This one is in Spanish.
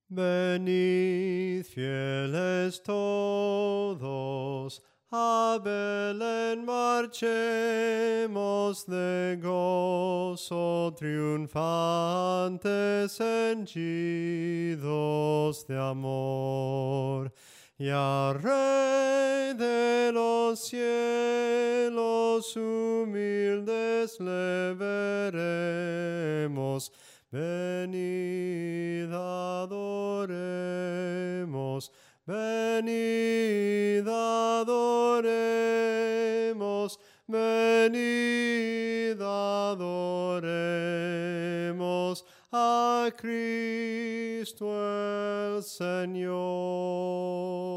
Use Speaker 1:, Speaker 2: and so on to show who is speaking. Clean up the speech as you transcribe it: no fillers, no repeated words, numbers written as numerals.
Speaker 1: Venid, fieles todos, a Belén marchemos de gozo, triunfantes henchidos de amor. Y al Rey de los cielos humildes le veremos. Venid, adoremos, venid, adoremos, venid, adoremos a Cristo el Señor.